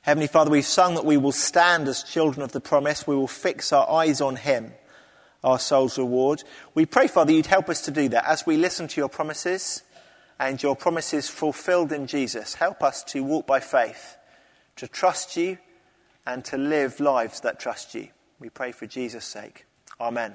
Heavenly Father, we've sung that we will stand as children of the promise. We will fix our eyes on him, our soul's reward. We pray, Father, you'd help us to do that as we listen to your promises and your promises fulfilled in Jesus. Help us to walk by faith, to trust you and to live lives that trust you. We pray for Jesus' sake. Amen.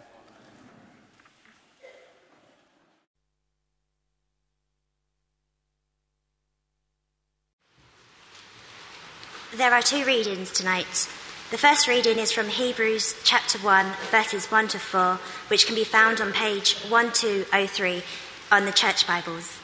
There are two readings tonight. The first reading is from Hebrews chapter 1, verses 1 to 4, which can be found on page 1203 on the Church Bibles.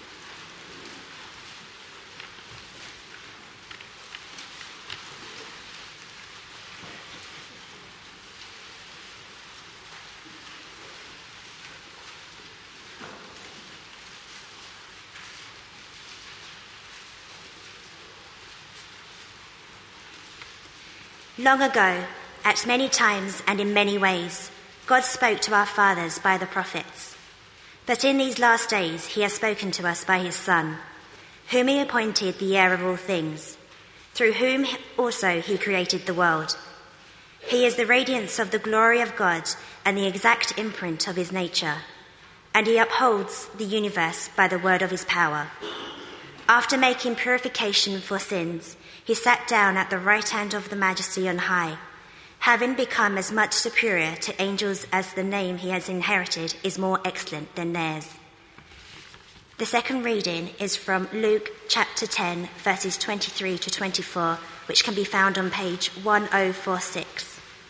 Long ago, at many times and in many ways, God spoke to our fathers by the prophets. But in these last days he has spoken to us by his Son, whom he appointed the heir of all things, through whom also he created the world. He is the radiance of the glory of God and the exact imprint of his nature, and he upholds the universe by the word of his power. After making purification for sins, he sat down at the right hand of the Majesty on high, having become as much superior to angels as the name he has inherited is more excellent than theirs. The second reading is from Luke chapter 10, verses 23 to 24, which can be found on page 1046.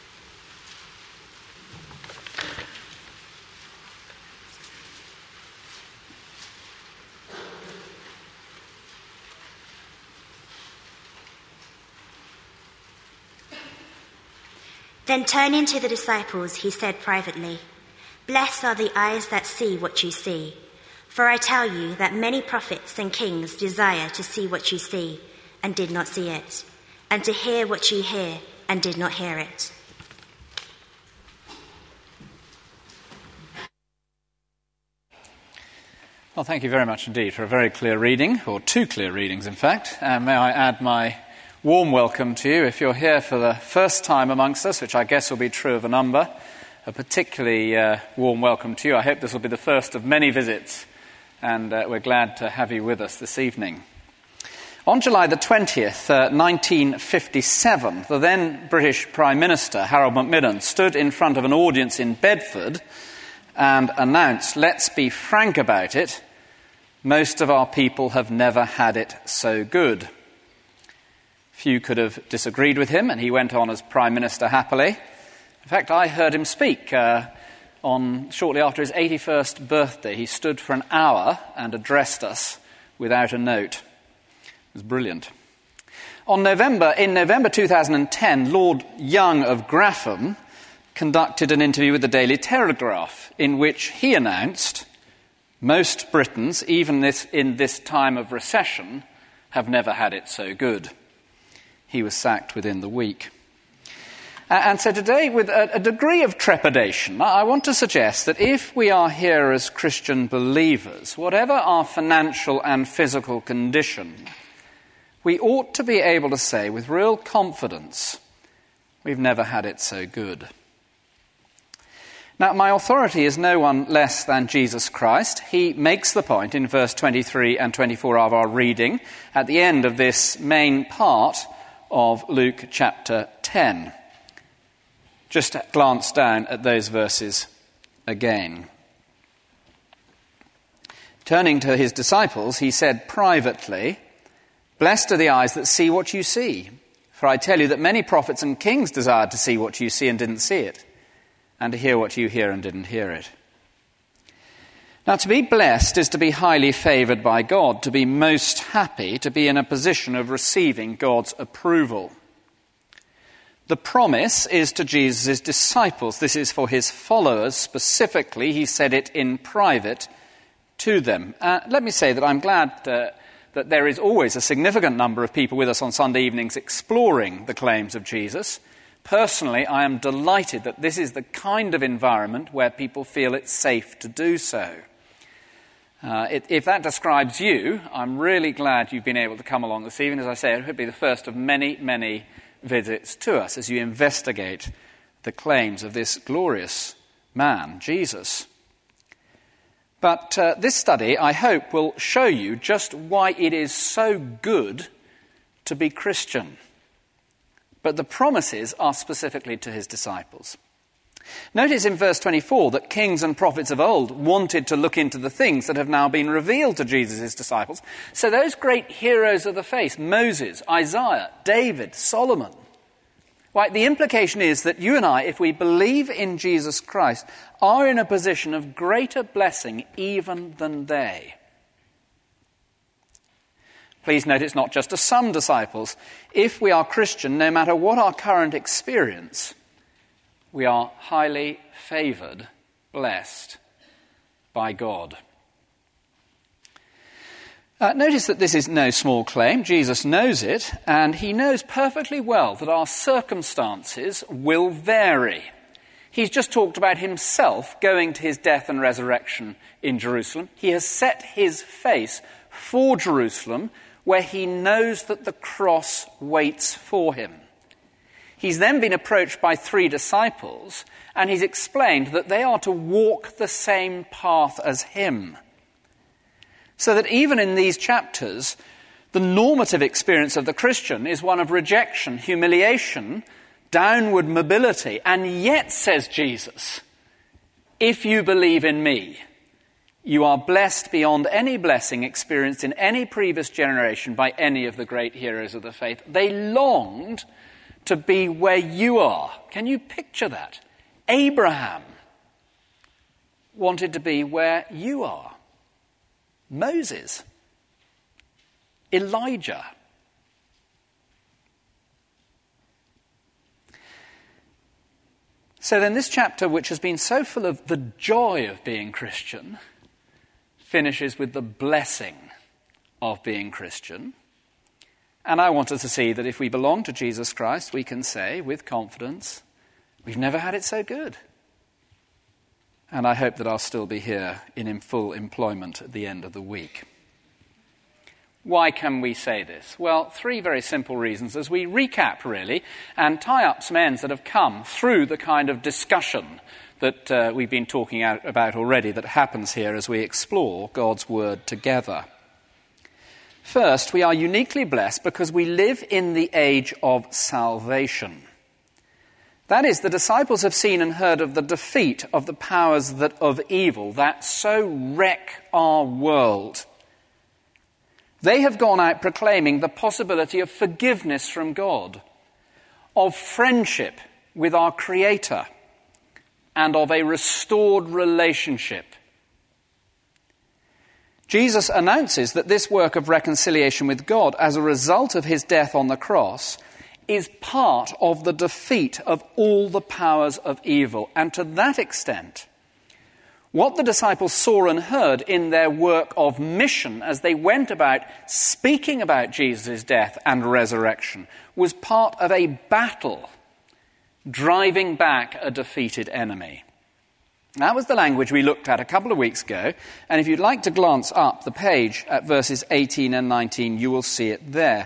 Then turning to the disciples, he said privately, "Blessed are the eyes that see what you see. For I tell you that many prophets and kings desire to see what you see and did not see it, and to hear what you hear and did not hear it." Well, thank you very much indeed for a very clear reading, or two clear readings, in fact. May I add my warm welcome to you if you're here for the first time amongst us, which I guess will be true of a number. A particularly warm welcome to you. I hope this will be the first of many visits, and we're glad to have you with us this evening. On July the 20th, 1957, the then British Prime Minister, Harold Macmillan, stood in front of an audience in Bedford and announced, "Let's be frank about it, most of our people have never had it so good." Few could have disagreed with him, and he went on as Prime Minister happily. In fact, I heard him speak shortly after his 81st birthday. He stood for an hour and addressed us without a note. It was brilliant. In November 2010, Lord Young of Graffham conducted an interview with the Daily Telegraph in which he announced, "Most Britons, even in this time of recession, have never had it so good." He was sacked within the week. And so today, with a degree of trepidation, I want to suggest that if we are here as Christian believers, whatever our financial and physical condition, we ought to be able to say with real confidence, we've never had it so good. Now, my authority is no one less than Jesus Christ. He makes the point in verse 23 and 24 of our reading at the end of this main part of Luke chapter 10. Just glance down at those verses again. Turning to his disciples, he said privately, "Blessed are the eyes that see what you see. For I tell you that many prophets and kings desired to see what you see and didn't see it, and to hear what you hear and didn't hear it." Now, to be blessed is to be highly favoured by God, to be most happy, to be in a position of receiving God's approval. The promise is to Jesus' disciples. This is for his followers specifically. He said it in private to them. Let me say that I'm glad that there is always a significant number of people with us on Sunday evenings exploring the claims of Jesus. Personally, I am delighted that this is the kind of environment where people feel it's safe to do so. If that describes you, I'm really glad you've been able to come along this evening. As I say, it could be the first of many, many visits to us as you investigate the claims of this glorious man, Jesus. But this study, I hope, will show you just why it is so good to be Christian. But the promises are specifically to his disciples. Notice in verse 24 that kings and prophets of old wanted to look into the things that have now been revealed to Jesus' disciples. So those great heroes of the faith, Moses, Isaiah, David, Solomon, right, the implication is that you and I, if we believe in Jesus Christ, are in a position of greater blessing even than they. Please note it's not just to some disciples. If we are Christian, no matter what our current experience, we are highly favoured, blessed by God. Notice that this is no small claim. Jesus knows it, and he knows perfectly well that our circumstances will vary. He's just talked about himself going to his death and resurrection in Jerusalem. He has set his face for Jerusalem, where he knows that the cross waits for him. He's then been approached by 3 disciples, and he's explained that they are to walk the same path as him. So that even in these chapters, the normative experience of the Christian is one of rejection, humiliation, downward mobility. And yet, says Jesus, if you believe in me, you are blessed beyond any blessing experienced in any previous generation by any of the great heroes of the faith. They longed to be where you are. Can you picture that? Abraham wanted to be where you are. Moses. Elijah. So then this chapter, which has been so full of the joy of being Christian, finishes with the blessing of being Christian. And I want us to see that if we belong to Jesus Christ, we can say with confidence, we've never had it so good. And I hope that I'll still be here in full employment at the end of the week. Why can we say this? Well, 3 very simple reasons as we recap, really, and tie up some ends that have come through the kind of discussion that we've been talking about already that happens here as we explore God's Word together. First, we are uniquely blessed because we live in the age of salvation. That is, the disciples have seen and heard of the defeat of the powers of evil that so wreck our world. They have gone out proclaiming the possibility of forgiveness from God, of friendship with our Creator, and of a restored relationship. Jesus announces that this work of reconciliation with God as a result of his death on the cross is part of the defeat of all the powers of evil. And to that extent, what the disciples saw and heard in their work of mission as they went about speaking about Jesus' death and resurrection was part of a battle driving back a defeated enemy. That was the language we looked at a couple of weeks ago, and if you'd like to glance up the page at verses 18 and 19, you will see it there.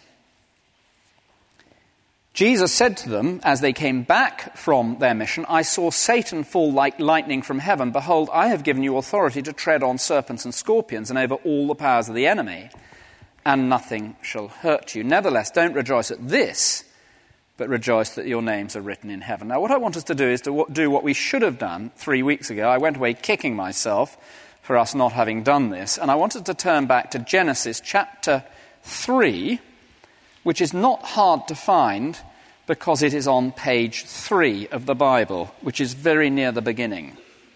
Jesus said to them, as they came back from their mission, I saw Satan fall like lightning from heaven. Behold, I have given you authority to tread on serpents and scorpions and over all the powers of the enemy, and nothing shall hurt you. Nevertheless, don't rejoice at this, but rejoice that your names are written in heaven. Now, what I want us to do is to do what we should have done 3 weeks ago. I went away kicking myself for us not having done this, and I wanted to turn back to Genesis chapter 3, which is not hard to find because it is on page 3 of the Bible, which is very near the beginning,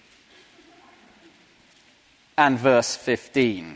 and verse 15.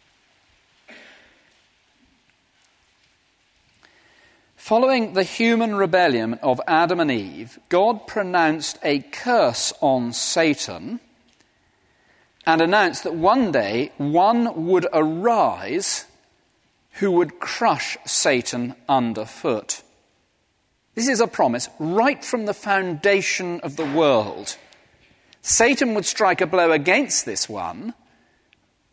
Following the human rebellion of Adam and Eve, God pronounced a curse on Satan and announced that one day one would arise who would crush Satan underfoot. This is a promise right from the foundation of the world. Satan would strike a blow against this one,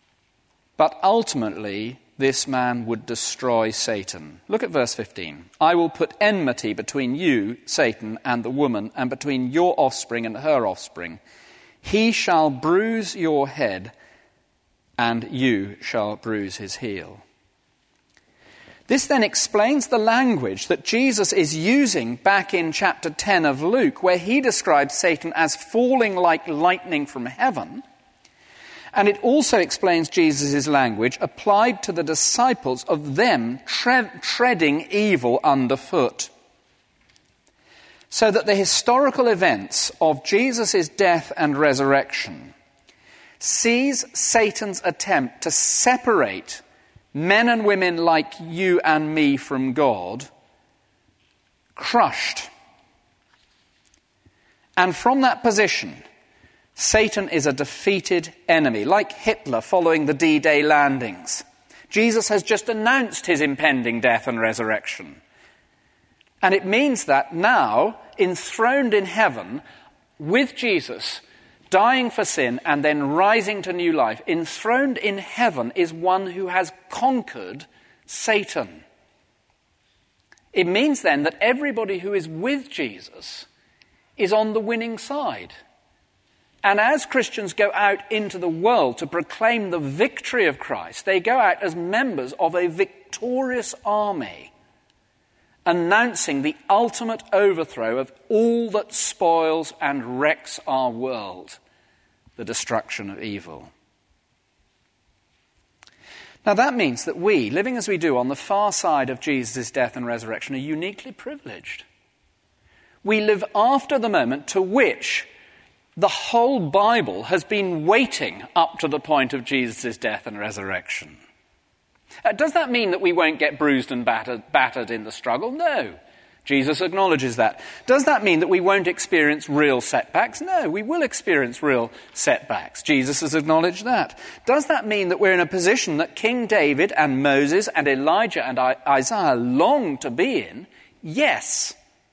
But ultimately, this man would destroy Satan. Look at verse 15. I will put enmity between you, Satan, and the woman, and between your offspring and her offspring. He shall bruise your head, and you shall bruise his heel. This then explains the language that Jesus is using back in chapter 10 of Luke, where he describes Satan as falling like lightning from heaven. And it also explains Jesus' language applied to the disciples of them treading evil underfoot. So that the historical events of Jesus' death and resurrection sees Satan's attempt to separate men and women like you and me from God crushed. And from that position, Satan is a defeated enemy, like Hitler following the D-Day landings. Jesus has just announced his impending death and resurrection. And it means that now, enthroned in heaven, with Jesus, dying for sin and then rising to new life, enthroned in heaven is one who has conquered Satan. It means then that everybody who is with Jesus is on the winning side. And as Christians go out into the world to proclaim the victory of Christ, they go out as members of a victorious army, announcing the ultimate overthrow of all that spoils and wrecks our world, the destruction of evil. Now that means that we, living as we do on the far side of Jesus' death and resurrection, are uniquely privileged. We live after the moment to which the whole Bible has been waiting up to the point of Jesus' death and resurrection. Does that mean that we won't get bruised and battered in the struggle? No. Jesus acknowledges that. Does that mean that we won't experience real setbacks? No, we will experience real setbacks. Jesus has acknowledged that. Does that mean that we're in a position that King David and Moses and Elijah and Isaiah long to be in? Yes.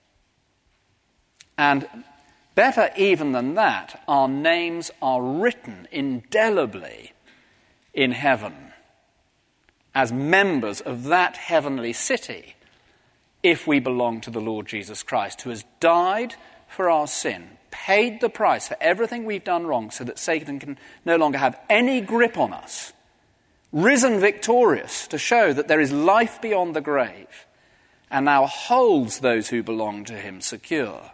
And better even than that, our names are written indelibly in heaven as members of that heavenly city if we belong to the Lord Jesus Christ, who has died for our sin, paid the price for everything we've done wrong so that Satan can no longer have any grip on us, risen victorious to show that there is life beyond the grave, and now holds those who belong to him secure.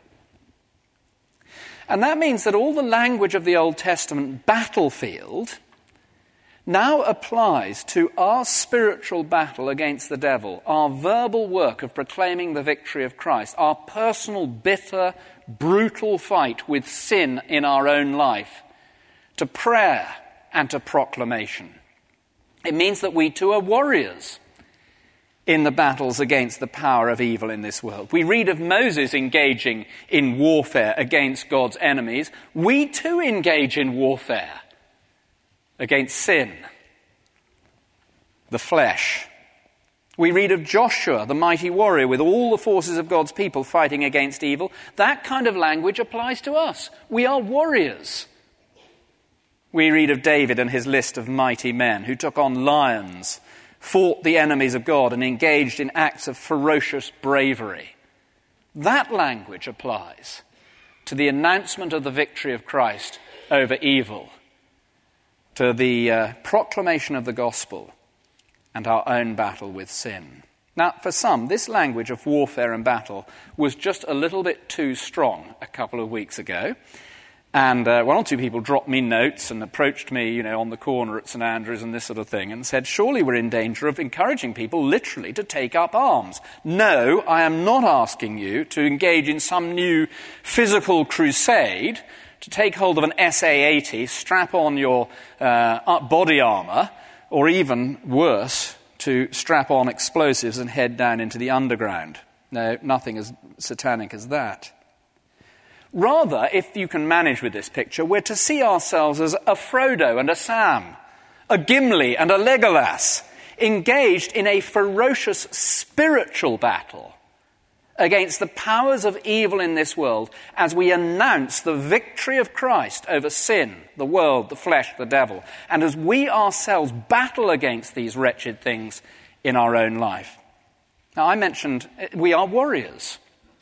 And that means that all the language of the Old Testament battlefield now applies to our spiritual battle against the devil, our verbal work of proclaiming the victory of Christ, our personal, bitter, brutal fight with sin in our own life, to prayer and to proclamation. It means that we too are warriors in the battles against the power of evil in this world. We read of Moses engaging in warfare against God's enemies. We too engage in warfare against sin, the flesh. We read of Joshua, the mighty warrior, with all the forces of God's people fighting against evil. That kind of language applies to us. We are warriors. We read of David and his list of mighty men who took on lions, fought the enemies of God, and engaged in acts of ferocious bravery. That language applies to the announcement of the victory of Christ over evil, to the proclamation of the gospel, and our own battle with sin. Now, for some, this language of warfare and battle was just a little bit too strong a couple of weeks ago. And one or two people dropped me notes and approached me, on the corner at St Andrews and this sort of thing, and said, surely we're in danger of encouraging people literally to take up arms. No, I am not asking you to engage in some new physical crusade, to take hold of an SA-80, strap on your body armour, or even worse, to strap on explosives and head down into the underground. No, nothing as satanic as that. Rather, if you can manage with this picture, we're to see ourselves as a Frodo and a Sam, a Gimli and a Legolas, engaged in a ferocious spiritual battle against the powers of evil in this world as we announce the victory of Christ over sin, the world, the flesh, the devil, and as we ourselves battle against these wretched things in our own life. Now, I mentioned we are warriors.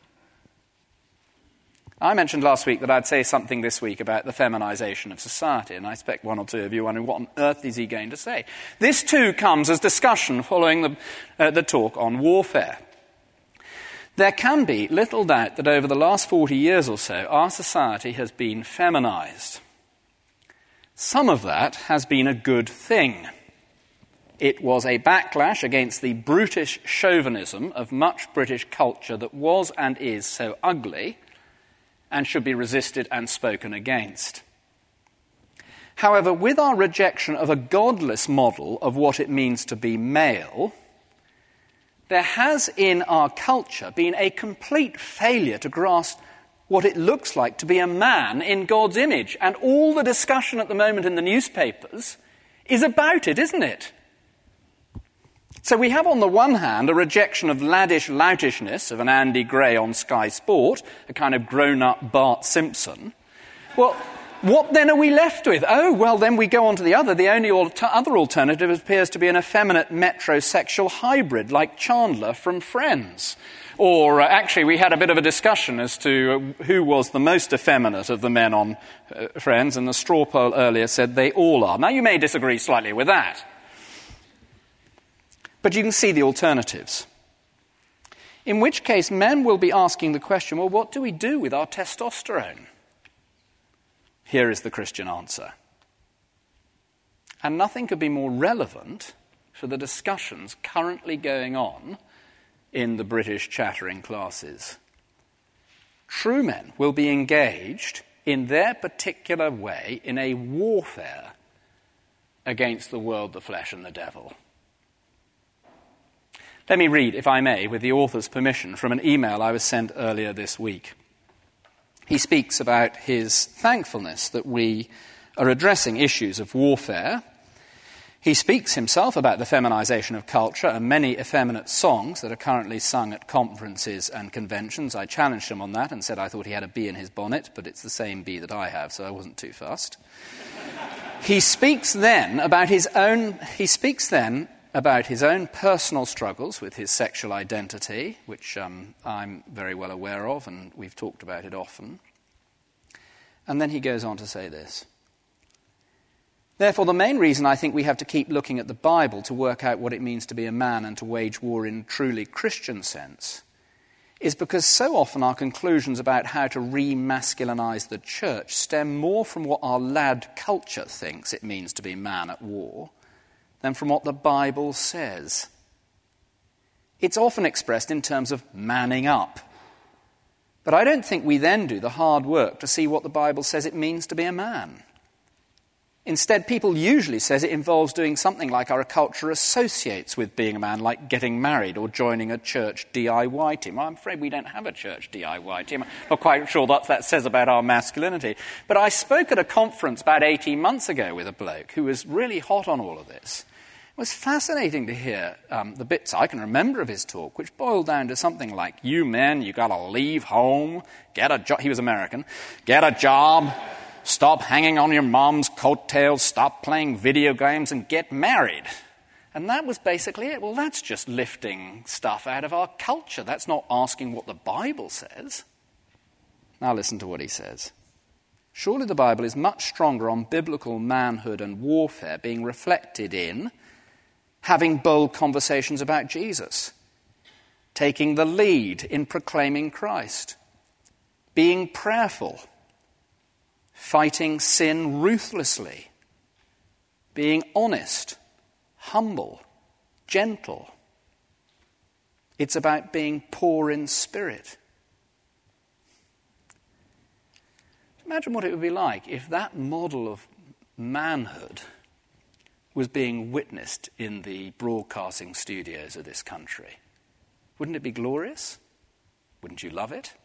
I mentioned last week that I'd say something this week about the feminization of society, and I expect one or two of you wondering, what on earth is he going to say? This too comes as discussion following the talk on warfare. There can be little doubt that over the last 40 years or so, our society has been feminized. Some of that has been a good thing. It was a backlash against the brutish chauvinism of much British culture that was and is so ugly and should be resisted and spoken against. However, with our rejection of a godless model of what it means to be male, there has in our culture been a complete failure to grasp what it looks like to be a man in God's image. And all the discussion at the moment in the newspapers is about it, isn't it? So we have on the one hand a rejection of laddish loutishness of an Andy Gray on Sky Sport, a kind of grown-up Bart Simpson. Well, what then are we left with? Oh, well, then we go on to the other. The only other alternative appears to be an effeminate metrosexual hybrid like Chandler from Friends. Or actually, we had a bit of a discussion as to who was the most effeminate of the men on Friends, and the straw poll earlier said they all are. Now, you may disagree slightly with that, but you can see the alternatives. In which case, men will be asking the question, well, what do we do with our testosterone? Here is the Christian answer. And nothing could be more relevant for the discussions currently going on in the British chattering classes. True men will be engaged in their particular way in a warfare against the world, the flesh, and the devil. Let me read, if I may, with the author's permission, from an email I was sent earlier this week. He speaks about his thankfulness that we are addressing issues of warfare. He speaks himself about the feminization of culture and many effeminate songs that are currently sung at conferences and conventions. I challenged him on that and said I thought he had a bee in his bonnet, but it's the same bee that I have, so I wasn't too fussed. He speaks then about his own personal struggles with his sexual identity, which I'm very well aware of, and we've talked about it often. And then he goes on to say this. Therefore, the main reason I think we have to keep looking at the Bible to work out what it means to be a man and to wage war in a truly Christian sense is because so often our conclusions about how to re-masculinize the church stem more from what our lad culture thinks it means to be man at war than from what the Bible says. It's often expressed in terms of manning up. But I don't think we then do the hard work to see what the Bible says it means to be a man. Instead, people usually say it involves doing something like our culture associates with being a man, like getting married or joining a church DIY team. I'm afraid we don't have a church DIY team. I'm not quite sure what that says about our masculinity. But I spoke at a conference about 18 months ago with a bloke who was really hot on all of this. It was fascinating to hear the bits I can remember of his talk, which boiled down to something like, you men, you got to leave home, get a job. He was American. Get a job. Stop hanging on your mom's coattails, stop playing video games, and get married. And that was basically it. Well, that's just lifting stuff out of our culture. That's not asking what the Bible says. Now listen to what he says. Surely the Bible is much stronger on biblical manhood and warfare being reflected in having bold conversations about Jesus, taking the lead in proclaiming Christ, being prayerful, fighting sin ruthlessly, being honest, humble, gentle. It's about being poor in spirit. Imagine what it would be like if that model of manhood was being witnessed in the broadcasting studios of this country. Wouldn't it be glorious? Wouldn't you love it?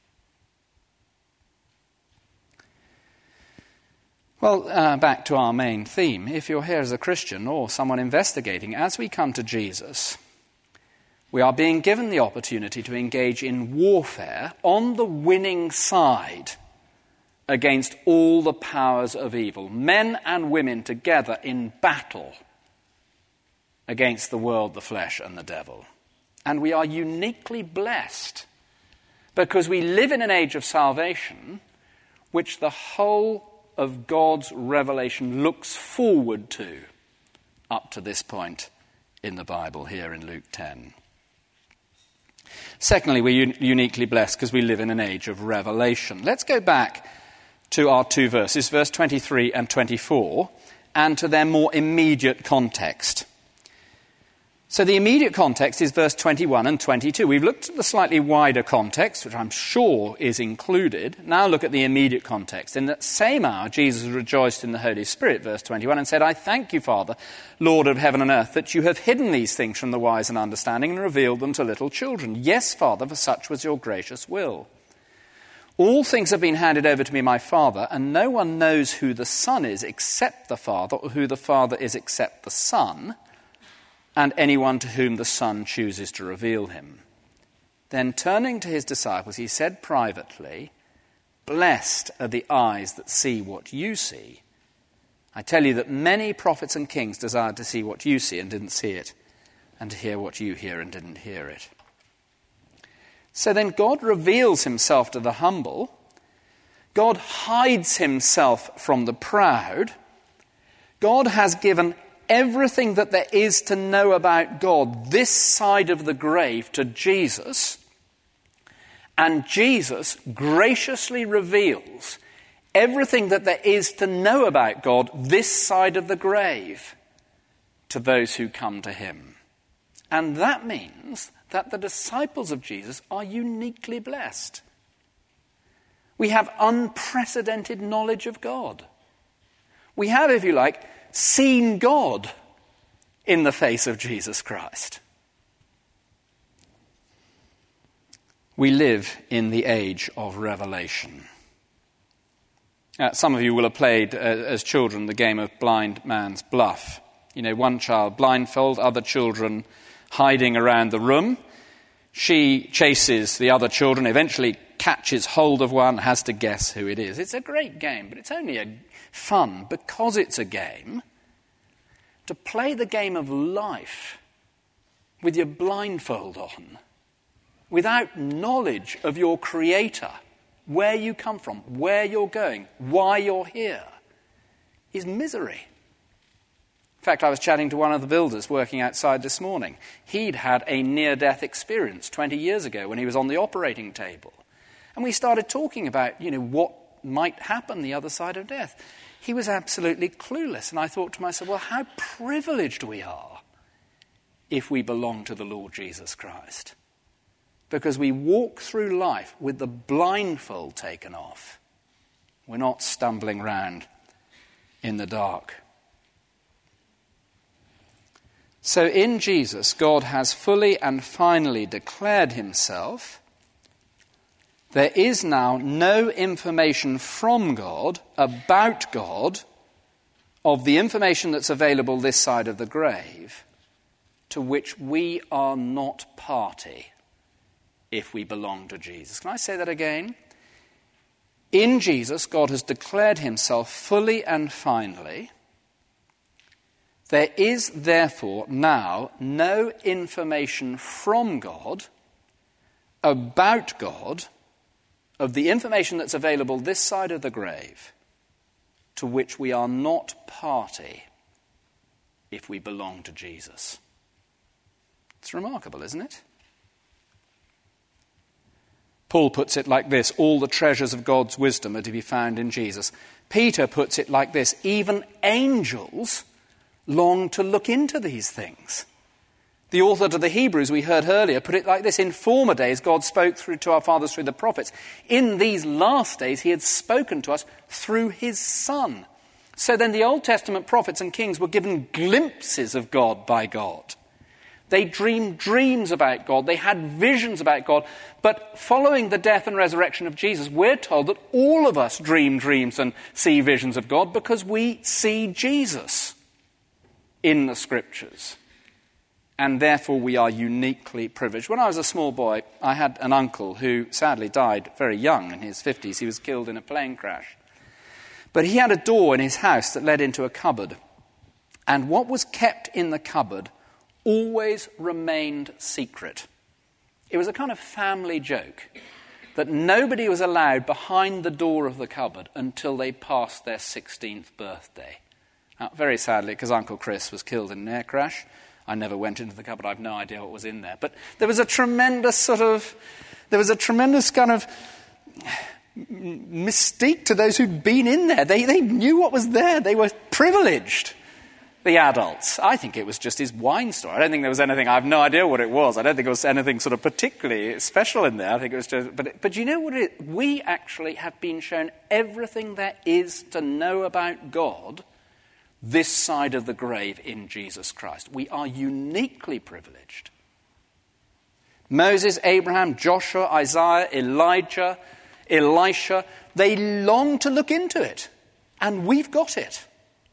Well, back to our main theme. If you're here as a Christian or someone investigating, as we come to Jesus, We are being given the opportunity to engage in warfare on the winning side against all the powers of evil, men and women together in battle against the world, the flesh, and the devil. And we are uniquely blessed because we live in an age of salvation which the whole of God's revelation looks forward to up to this point in the Bible here in Luke 10. Secondly, we're uniquely blessed because we live in an age of revelation. Let's go back to our two verses, verse 23 and 24, and to their more immediate context. So the immediate context is verse 21 and 22. We've looked at the slightly wider context, which I'm sure is included. Now look at the immediate context. In that same hour, Jesus rejoiced in the Holy Spirit, verse 21, and said, I thank you, Father, Lord of heaven and earth, that you have hidden these things from the wise and understanding and revealed them to little children. Yes, Father, for such was your gracious will. All things have been handed over to me, my Father, and no one knows who the Son is except the Father, or who the Father is except the Son, and anyone to whom the Son chooses to reveal him. Then turning to his disciples, he said privately, Blessed are the eyes that see what you see. I tell you that many prophets and kings desired to see what you see and didn't see it, and to hear what you hear and didn't hear it. So then God reveals himself to the humble. God hides himself from the proud. God has given everything that there is to know about God this side of the grave to Jesus, and Jesus graciously reveals everything that there is to know about God this side of the grave to those who come to him. And that means that the disciples of Jesus are uniquely blessed. We have unprecedented knowledge of God. We have, if you like, seen God in the face of Jesus Christ. We live in the age of revelation. Some of you will have played, as children, the game of blind man's bluff. You know, one child blindfold, other children hiding around the room. She chases the other children, eventually catches hold of one, has to guess who it is. It's a great game, but it's only fun because it's a game. To play the game of life with your blindfold on, without knowledge of your Creator, where you come from, where you're going, why you're here, is misery. In fact, I was chatting to one of the builders working outside this morning. He'd had a near-death experience 20 years ago when he was on the operating table. And we started talking about, what might happen the other side of death. He was absolutely clueless. And I thought to myself, well, how privileged we are if we belong to the Lord Jesus Christ. Because we walk through life with the blindfold taken off. We're not stumbling around in the dark. So in Jesus, God has fully and finally declared himself. There is now no information from God, about God, of the information that's available this side of the grave, to which we are not party if we belong to Jesus. Can I say that again? In Jesus, God has declared himself fully and finally. There is therefore now no information from God, about God, of the information that's available this side of the grave, to which we are not party if we belong to Jesus. It's remarkable, isn't it? Paul puts it like this: all the treasures of God's wisdom are to be found in Jesus. Peter puts it like this: even angels long to look into these things. The author to the Hebrews we heard earlier put it like this: in former days God spoke to our fathers through the prophets. In these last days he had spoken to us through his Son. So then the Old Testament prophets and kings were given glimpses of God by God. They dreamed dreams about God. They had visions about God. But following the death and resurrection of Jesus, we're told that all of us dream dreams and see visions of God because we see Jesus in the Scriptures and therefore we are uniquely privileged. When I was a small boy, I had an uncle who sadly died very young, in his 50s. He was killed in a plane crash. But he had a door in his house that led into a cupboard. And what was kept in the cupboard always remained secret. It was a kind of family joke that nobody was allowed behind the door of the cupboard until they passed their 16th birthday. Now, very sadly, because Uncle Chris was killed in an air crash, I never went into the cupboard. I have no idea what was in there. But there was a tremendous kind of mystique to those who'd been in there. They knew what was there. They were privileged, the adults. I think it was just his wine store. I don't think there was anything, I have no idea what it was. I don't think it was anything sort of particularly special in there. I think it was just, but you know what it is? We actually have been shown everything there is to know about God this side of the grave in Jesus Christ. We are uniquely privileged. Moses, Abraham, Joshua, Isaiah, Elijah, Elisha, they long to look into it, and we've got it.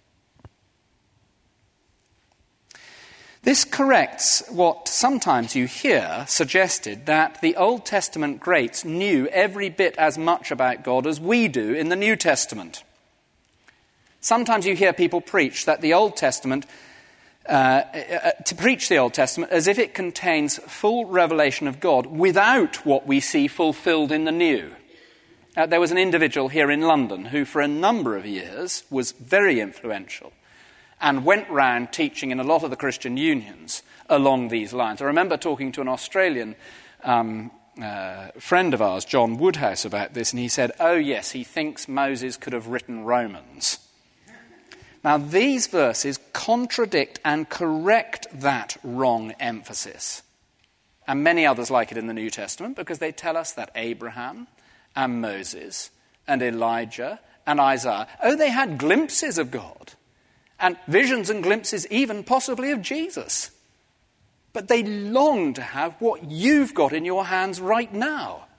This corrects what sometimes you hear suggested, that the Old Testament greats knew every bit as much about God as we do in the New Testament. Sometimes you hear people preach that the Old Testament, to preach the Old Testament as if it contains full revelation of God without what we see fulfilled in the New. There was an individual here in London who for a number of years was very influential and went round teaching in a lot of the Christian unions along these lines. I remember talking to an Australian friend of ours, John Woodhouse, about this, and he said, oh yes, he thinks Moses could have written Romans. Now, these verses contradict and correct that wrong emphasis, and many others like it in the New Testament, because they tell us that Abraham and Moses and Elijah and Isaiah, they had glimpses of God, and visions and glimpses even possibly of Jesus. But they long to have what you've got in your hands right now.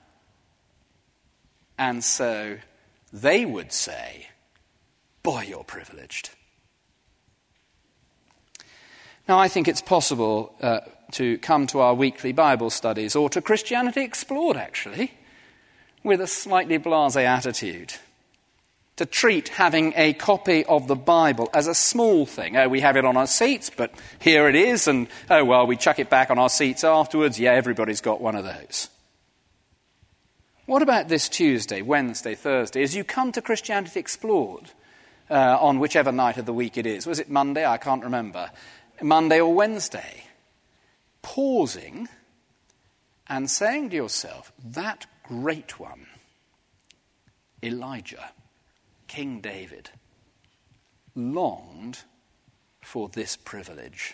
And so they would say, boy, you're privileged. Now, I think it's possible to come to our weekly Bible studies, or to Christianity Explored, actually, with a slightly blasé attitude. To treat having a copy of the Bible as a small thing. Oh, we have it on our seats, but here it is, and oh, well, we chuck it back on our seats afterwards. Yeah, everybody's got one of those. What about this Tuesday, Wednesday, Thursday, as you come to Christianity Explored, on whichever night of the week it is? Was it Monday? I can't remember. Monday or Wednesday. Pausing and saying to yourself, that great one, Elijah, King David, longed for this privilege.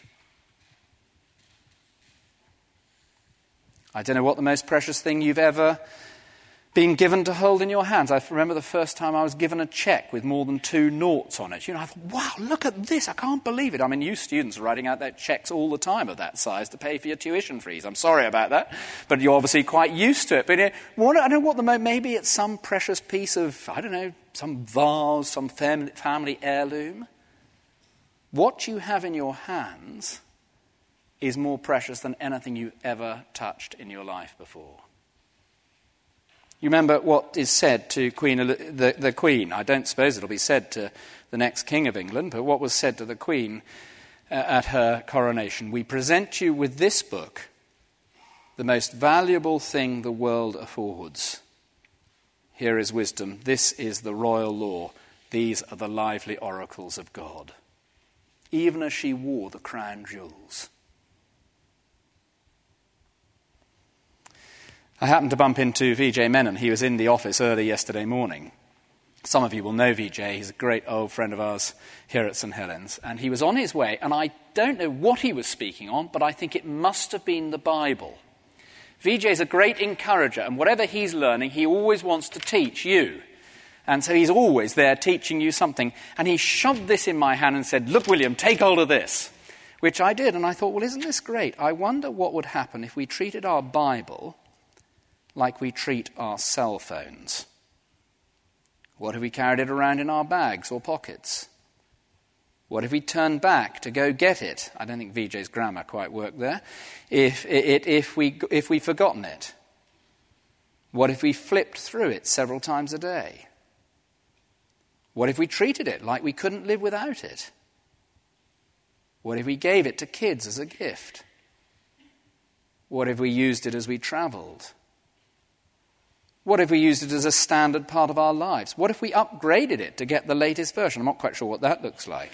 I don't know what the most precious thing you've ever been given to hold in your hands. I remember the first time I was given a cheque with more than 2 noughts on it. I thought, wow, look at this. I can't believe it. I mean, you students are writing out their cheques all the time of that size to pay for your tuition fees. I'm sorry about that, but you're obviously quite used to it. But I don't know what maybe it's some precious piece of, I don't know, some vase, some family heirloom. What you have in your hands is more precious than anything you've ever touched in your life before. You remember what is said to the Queen. I don't suppose it'll be said to the next King of England, but what was said to the Queen at her coronation. We present you with this book, the most valuable thing the world affords. Here is wisdom. This is the royal law. These are the lively oracles of God. Even as she wore the crown jewels. I happened to bump into Vijay Menon. He was in the office early yesterday morning. Some of you will know Vijay. He's a great old friend of ours here at St. Helens. And he was on his way, and I don't know what he was speaking on, but I think it must have been the Bible. Vijay is a great encourager, and whatever he's learning, he always wants to teach you. And so he's always there teaching you something. And he shoved this in my hand and said, look, William, take hold of this. Which I did, and I thought, well, isn't this great? I wonder what would happen if we treated our Bible like we treat our cell phones. What if we carried it around in our bags or pockets? What if we turned back to go get it? I don't think VJ's grammar quite worked there. If we'd forgotten it? What if we flipped through it several times a day? What if we treated it like we couldn't live without it? What if we gave it to kids as a gift? What if we used it as we travelled? What if we used it as a standard part of our lives? What if we upgraded it to get the latest version? I'm not quite sure what that looks like.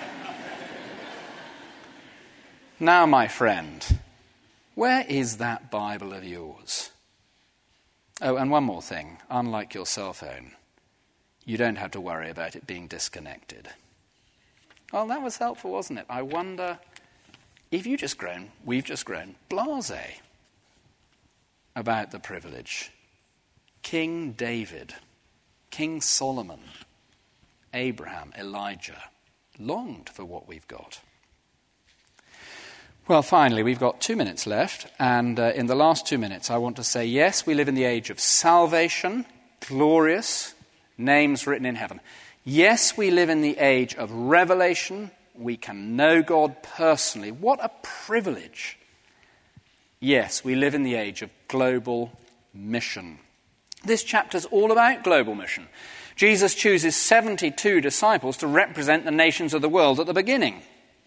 Now, my friend, where is that Bible of yours? Oh, and one more thing. Unlike your cell phone, you don't have to worry about it being disconnected. Well, that was helpful, wasn't it? I wonder if we've just grown blasé about the privilege. King David, King Solomon, Abraham, Elijah longed for what we've got. Well, finally, we've got 2 minutes left, and in the last 2 minutes I want to say, yes, we live in the age of salvation, glorious, names written in heaven. Yes, we live in the age of revelation. We can know God personally. What a privilege. Yes, we live in the age of global mission. This chapter's all about global mission. Jesus chooses 72 disciples to represent the nations of the world at the beginning.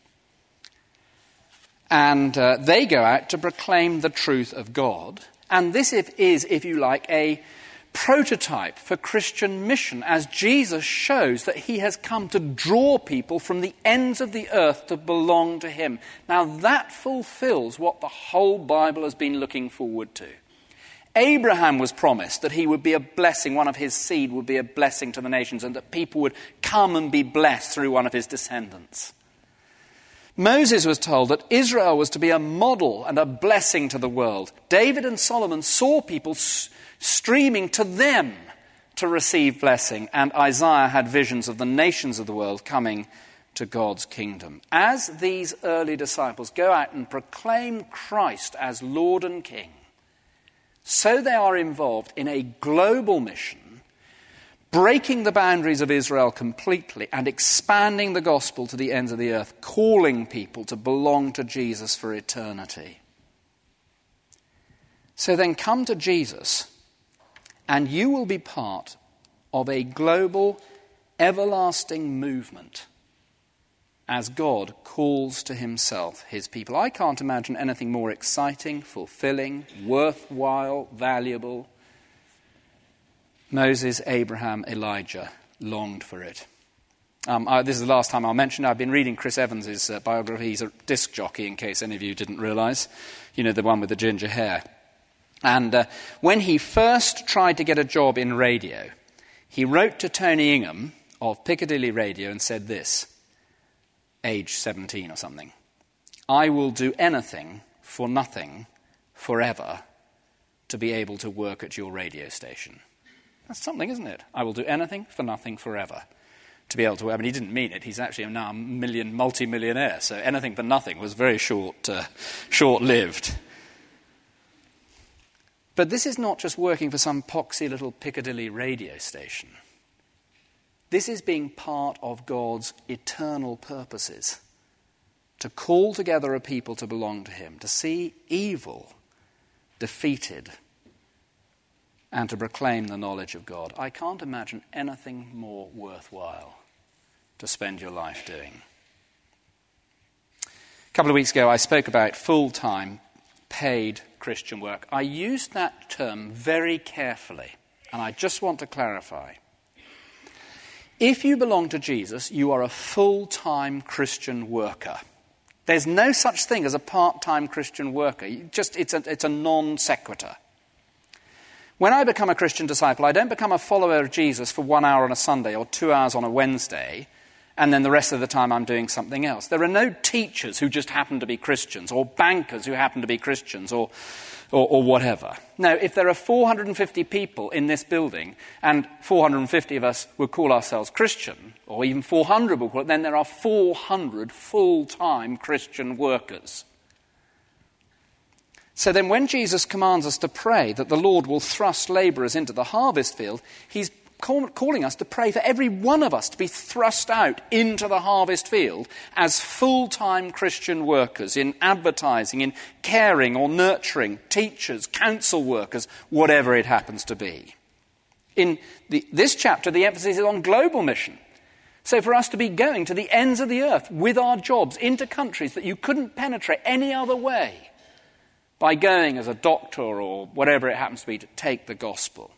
And they go out to proclaim the truth of God. And this is, if you like, a prototype for Christian mission, as Jesus shows that he has come to draw people from the ends of the earth to belong to him. Now that fulfills what the whole Bible has been looking forward to. Abraham was promised that he would be a blessing, one of his seed would be a blessing to the nations, and that people would come and be blessed through one of his descendants. Moses was told that Israel was to be a model and a blessing to the world. David and Solomon saw people streaming to them to receive blessing, and Isaiah had visions of the nations of the world coming to God's kingdom. As these early disciples go out and proclaim Christ as Lord and King, so they are involved in a global mission, breaking the boundaries of Israel completely and expanding the gospel to the ends of the earth, calling people to belong to Jesus for eternity. So then come to Jesus, and you will be part of a global, everlasting movement as God calls to himself his people. I can't imagine anything more exciting, fulfilling, worthwhile, valuable. Moses, Abraham, Elijah longed for it. This is the last time I'll mention it. I've been reading Chris Evans' biography. He's a disc jockey, in case any of you didn't realise. You know, the one with the ginger hair. And when he first tried to get a job in radio, he wrote to Tony Ingham of Piccadilly Radio and said this, age 17 or something: "I will do anything for nothing forever to be able to work at your radio station." That's something, isn't it? I will do anything for nothing forever to be able to work. I mean, he didn't mean it. He's actually now a multi-millionaire, so anything for nothing was very short-lived. But this is not just working for some poxy little Piccadilly radio station. This is being part of God's eternal purposes, to call together a people to belong to him, to see evil defeated, and to proclaim the knowledge of God. I can't imagine anything more worthwhile to spend your life doing. A couple of weeks ago, I spoke about full-time, paid Christian work. I used that term very carefully, and I just want to clarify. If you belong to Jesus, you are a full-time Christian worker. There's no such thing as a part-time Christian worker. It's a non sequitur. When I become a Christian disciple, I don't become a follower of Jesus for 1 hour on a Sunday or 2 hours on a Wednesday, and then the rest of the time I'm doing something else. There are no teachers who just happen to be Christians, or bankers who happen to be Christians, or whatever. No, if there are 450 people in this building, and 450 of us would call ourselves Christian, or even 400 would call it, then there are 400 full-time Christian workers. So then when Jesus commands us to pray that the Lord will thrust labourers into the harvest field, he's calling us to pray for every one of us to be thrust out into the harvest field as full-time Christian workers in advertising, in caring or nurturing, teachers, council workers, whatever it happens to be. In this chapter, the emphasis is on global mission. So for us to be going to the ends of the earth with our jobs into countries that you couldn't penetrate any other way by going as a doctor or whatever it happens to be to take the gospel.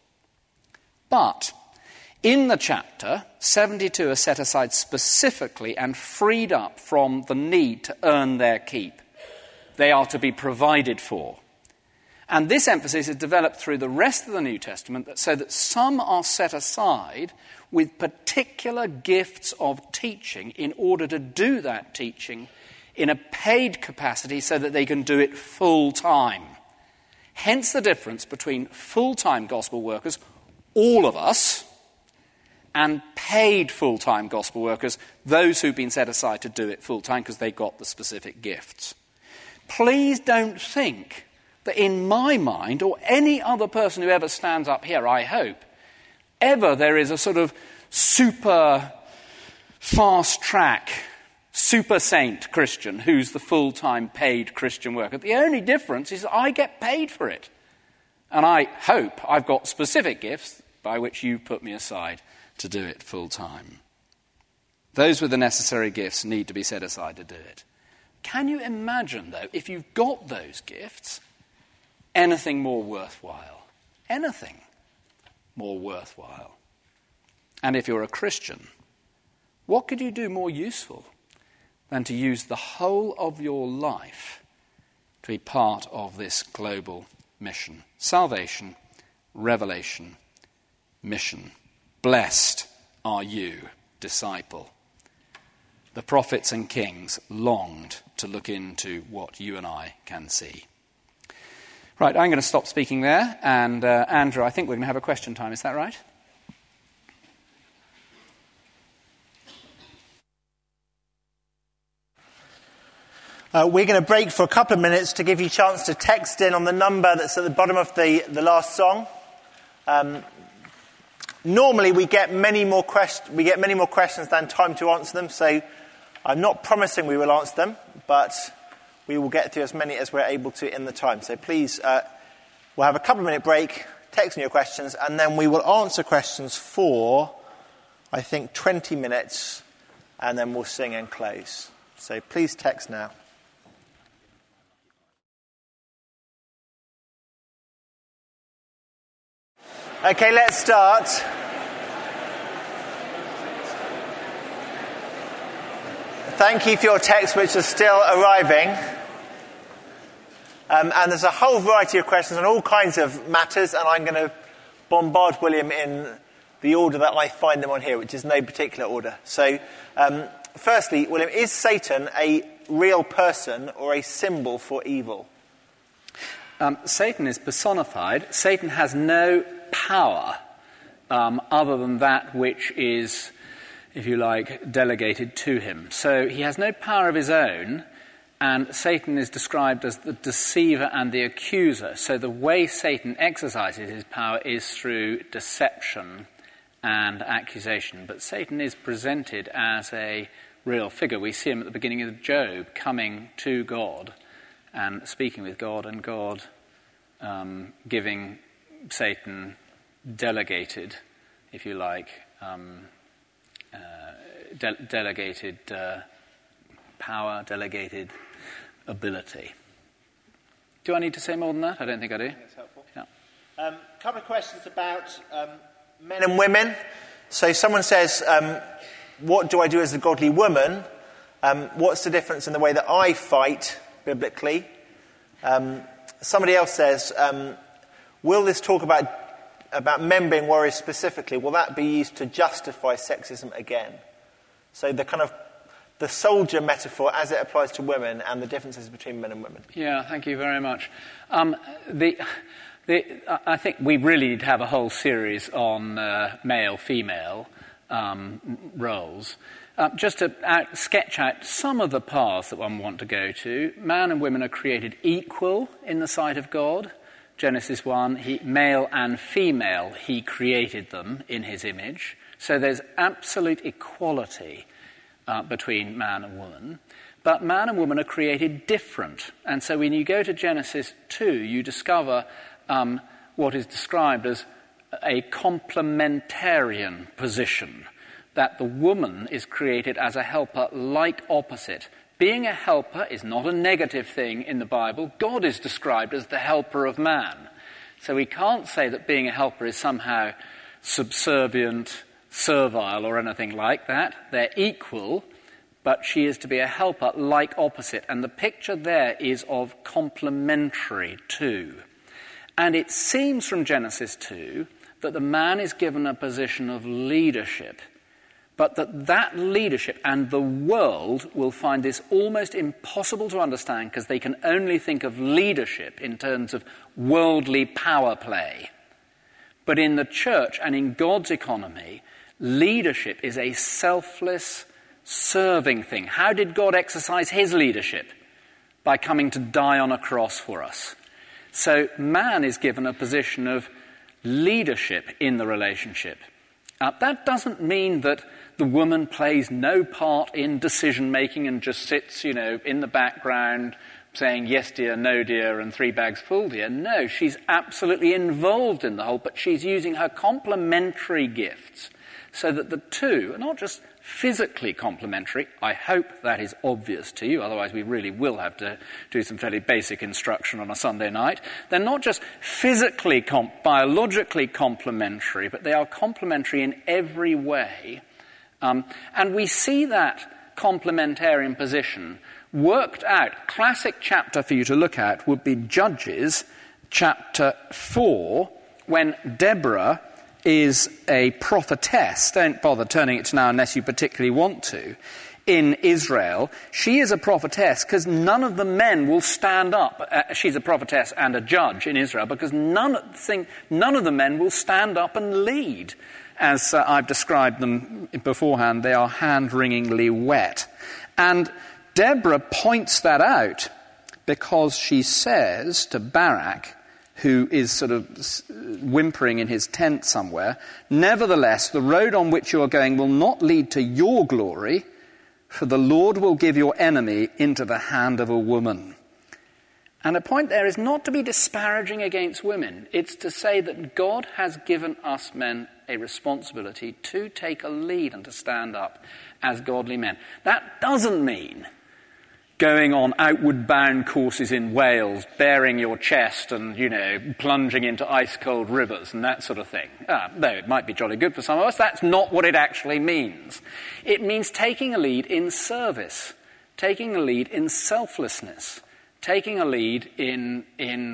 But in the chapter, 72 are set aside specifically and freed up from the need to earn their keep. They are to be provided for. And this emphasis is developed through the rest of the New Testament so that some are set aside with particular gifts of teaching in order to do that teaching in a paid capacity so that they can do it full time. Hence the difference between full-time gospel workers, all of us, and paid full-time gospel workers, those who've been set aside to do it full-time because they got the specific gifts. Please don't think that in my mind, or any other person who ever stands up here, I hope, ever there is a sort of super fast-track, super saint Christian who's the full-time paid Christian worker. The only difference is that I get paid for it. And I hope I've got specific gifts by which you put me aside to do it full-time. Those with the necessary gifts need to be set aside to do it. Can you imagine, though, if you've got those gifts, anything more worthwhile? Anything more worthwhile? And if you're a Christian, what could you do more useful than to use the whole of your life to be part of this global mission? Salvation, revelation, mission. Blessed are you, disciple. The prophets and kings longed to look into what you and I can see. Right, I'm going to stop speaking there, and Andrew, I think we're going to have a question time, is that right? We're going to break for a couple of minutes to give you a chance to text in on the number that's at the bottom of the last song. Normally we get many more questions than time to answer them, so I'm not promising we will answer them, but we will get through as many as we're able to in the time. So please, we'll have a couple of minute break, text me your questions, and then we will answer questions for, I think, 20 minutes, and then we'll sing and close. So please text now. Okay, let's start. Thank you for your texts, which are still arriving. And there's a whole variety of questions on all kinds of matters, and I'm going to bombard William in the order that I find them on here, which is no particular order. So, firstly, William, is Satan a real person or a symbol for evil? Satan is personified. Satan has no power other than that which is, if you like, delegated to him. So he has no power of his own, and Satan is described as the deceiver and the accuser. So the way Satan exercises his power is through deception and accusation. But Satan is presented as a real figure. We see him at the beginning of Job coming to God and speaking with God, and God giving Satan delegated, if you like, delegated power, delegated ability. Do I need to say more than that? I don't think I do. I think it's helpful. Yeah. Couple of questions about men and women. So someone says, what do I do as a godly woman? What's the difference in the way that I fight biblically? Somebody else says, will this talk about men being warriors specifically, will that be used to justify sexism again? So the soldier metaphor as it applies to women and the differences between men and women. Yeah, thank you very much. I think we really need to have a whole series on male-female roles. Just to sketch out some of the paths that one want to go to. Man and women are created equal in the sight of God, Genesis 1, male and female, he created them in his image. So there's absolute equality between man and woman. But man and woman are created different. And so when you go to Genesis 2, you discover what is described as a complementarian position, that the woman is created as a helper like opposite. Being a helper is not a negative thing in the Bible. God is described as the helper of man. So we can't say that being a helper is somehow subservient, servile, or anything like that. They're equal, but she is to be a helper like opposite. And the picture there is of complementary too. And it seems from Genesis 2 that the man is given a position of leadership, but that leadership and the world will find this almost impossible to understand because they can only think of leadership in terms of worldly power play. But in the church and in God's economy, leadership is a selfless, serving thing. How did God exercise his leadership? By coming to die on a cross for us. So man is given a position of leadership in the relationship. That doesn't mean that the woman plays no part in decision-making and just sits, in the background saying, yes, dear, no, dear, and 3 bags full, dear. No, she's absolutely involved in the whole, but she's using her complementary gifts so that the two are not just physically complementary. I hope that is obvious to you, otherwise we really will have to do some fairly basic instruction on a Sunday night. They're not just physically, biologically complementary, but they are complementary in every way. And we see that complementarian position worked out. Classic chapter for you to look at would be Judges chapter 4, when Deborah is a prophetess. Don't bother turning it to now unless you particularly want to. In Israel, she is a prophetess because none of the men will stand up. She's a prophetess and a judge in Israel because none of the men will stand up and lead. As I've described them beforehand, they are hand-wringingly wet. And Deborah points that out because she says to Barak, who is sort of whimpering in his tent somewhere, nevertheless, the road on which you are going will not lead to your glory, for the Lord will give your enemy into the hand of a woman. And the point there is not to be disparaging against women. It's to say that God has given us men a responsibility to take a lead and to stand up as godly men. That doesn't mean going on outward-bound courses in Wales, bearing your chest and, plunging into ice-cold rivers and that sort of thing. Though it might be jolly good for some of us, that's not what it actually means. It means taking a lead in service, taking a lead in selflessness, taking a lead in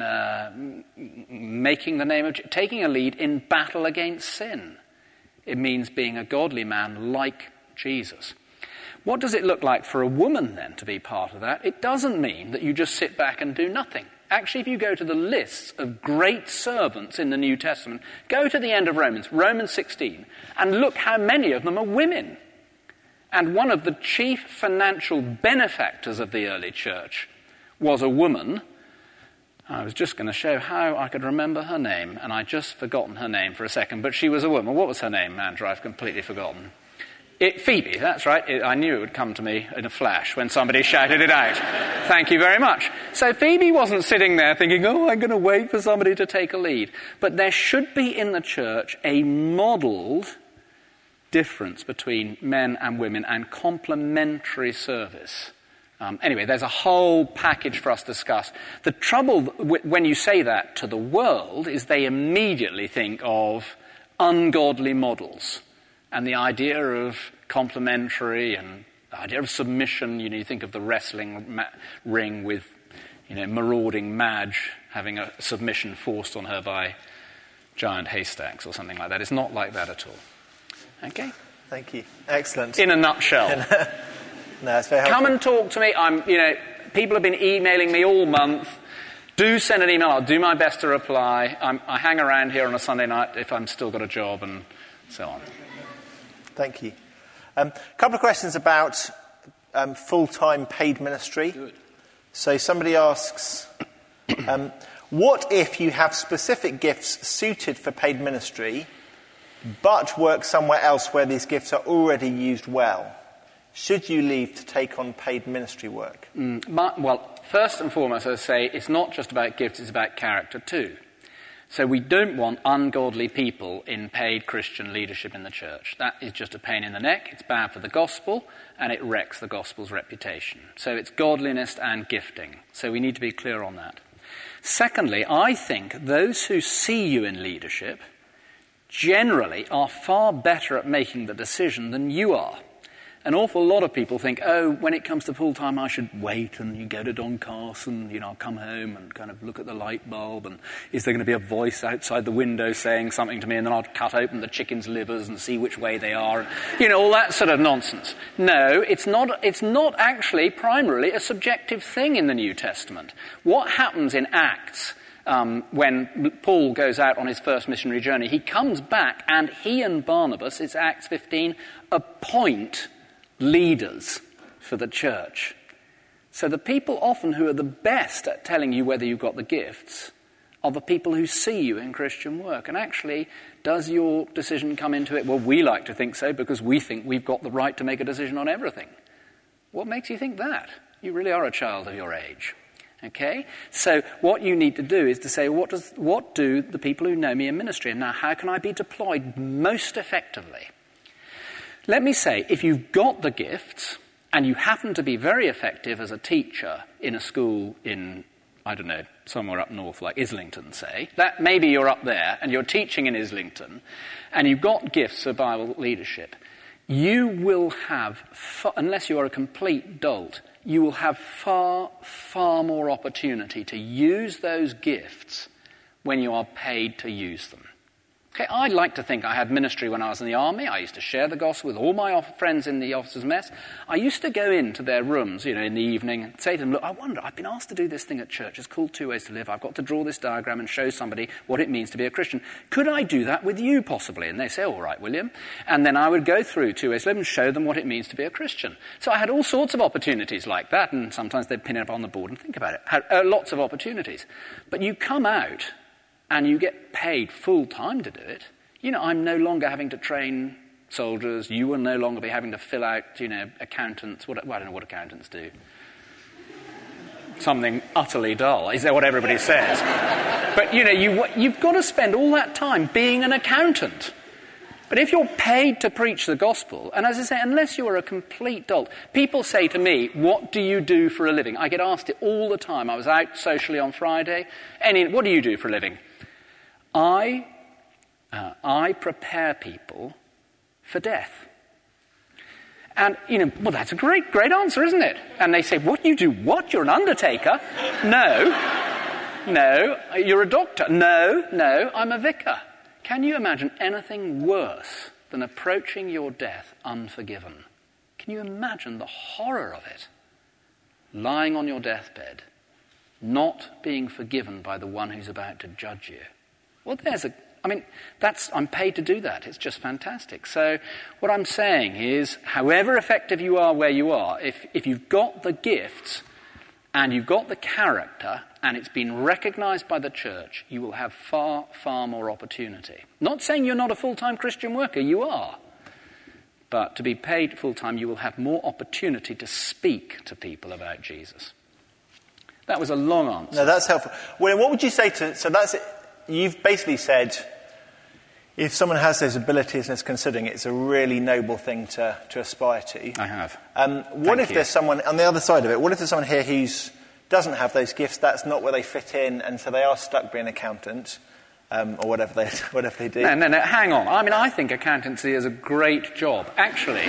making the name of... taking a lead in battle against sin. It means being a godly man like Jesus. What does it look like for a woman, then, to be part of that? It doesn't mean that you just sit back and do nothing. Actually, if you go to the lists of great servants in the New Testament, go to the end of Romans 16, and look how many of them are women. And one of the chief financial benefactors of the early church was a woman. I was just going to show how I could remember her name, and I'd just forgotten her name for a second, but she was a woman. What was her name, Andrew? I've completely forgotten. Phoebe, that's right. I knew it would come to me in a flash when somebody shouted it out. Thank you very much. So Phoebe wasn't sitting there thinking, I'm going to wait for somebody to take a lead. But there should be in the church a modelled difference between men and women and complementary service. Anyway, there's a whole package for us to discuss. The trouble when you say that to the world is they immediately think of ungodly models. And the idea of complementary and the idea of submission, you think of the wrestling ring with, marauding Madge having a submission forced on her by giant haystacks or something like that. It's not like that at all. Okay? Thank you. Excellent. In a nutshell. No, it's very helpful. Come and talk to me. People have been emailing me all month. Do send an email. I'll do my best to reply. I hang around here on a Sunday night if I'm still got a job and so on. Thank you. A couple of questions about full-time paid ministry. Good. So somebody asks, What if you have specific gifts suited for paid ministry, but work somewhere else where these gifts are already used well? Should you leave to take on paid ministry work? Well, first and foremost, as I say, it's not just about gifts, it's about character too. So we don't want ungodly people in paid Christian leadership in the church. That is just a pain in the neck. It's bad for the gospel, and it wrecks the gospel's reputation. So it's godliness and gifting. So we need to be clear on that. Secondly, I think those who see you in leadership generally are far better at making the decision than you are. An awful lot of people think, when it comes to full-time, I should wait and you go to Doncaster, I'll come home and kind of look at the light bulb, and is there going to be a voice outside the window saying something to me, and then I'll cut open the chicken's livers and see which way they are, and, all that sort of nonsense. No, it's not actually primarily a subjective thing in the New Testament. What happens in Acts when Paul goes out on his first missionary journey, he comes back and he and Barnabas, it's Acts 15, appoint leaders for the church. So the people often who are the best at telling you whether you've got the gifts are the people who see you in Christian work. And actually, does your decision come into it? Well, we like to think so because we think we've got the right to make a decision on everything. What makes you think that? You really are a child of your age. Okay? So what you need to do is to say, what do the people who know me in ministry? And now, how can I be deployed most effectively? Let me say, if you've got the gifts and you happen to be very effective as a teacher in a school in, somewhere up north like Islington, say, that maybe you're up there and you're teaching in Islington and you've got gifts for Bible leadership, you will have, unless you are a complete dolt, you will have far, far more opportunity to use those gifts when you are paid to use them. Okay, I'd like to think I had ministry when I was in the army. I used to share the gospel with all my friends in the officers' mess. I used to go into their rooms, in the evening and say to them, look, I've been asked to do this thing at church. It's called 2 Ways to Live. I've got to draw this diagram and show somebody what it means to be a Christian. Could I do that with you, possibly? And they say, all right, William. And then I would go through 2 Ways to Live and show them what it means to be a Christian. So I had all sorts of opportunities like that, and sometimes they'd pin it up on the board and think about it. Had lots of opportunities. But you come out and you get paid full-time to do it. I'm no longer having to train soldiers. You will no longer be having to fill out, accountants. I don't know what accountants do. Something utterly dull. Is that what everybody says? But, you've got to spend all that time being an accountant. But if you're paid to preach the gospel, and as I say, unless you are a complete dolt, people say to me, what do you do for a living? I get asked it all the time. I was out socially on Friday. What do you do for a living? I prepare people for death. And, that's a great answer, isn't it? And they say, what, you do what? You're an undertaker? No, you're a doctor? No, I'm a vicar. Can you imagine anything worse than approaching your death unforgiven? Can you imagine the horror of it? Lying on your deathbed, not being forgiven by the one who's about to judge you. Well, I'm paid to do that. It's just fantastic. So what I'm saying is, however effective you are where you are, if you've got the gifts and you've got the character and it's been recognised by the church, you will have far, far more opportunity. Not saying you're not a full-time Christian worker, you are. But to be paid full-time, you will have more opportunity to speak to people about Jesus. That was a long answer. No, that's helpful. William, what would you say so that's it. You've basically said, if someone has those abilities and is considering it, it's a really noble thing to aspire to. I have. What if there's someone, on the other side of it, what if there's someone here who doesn't have those gifts, that's not where they fit in, and so they are stuck being an accountant, or whatever they do? No, hang on. I think accountancy is a great job. Actually,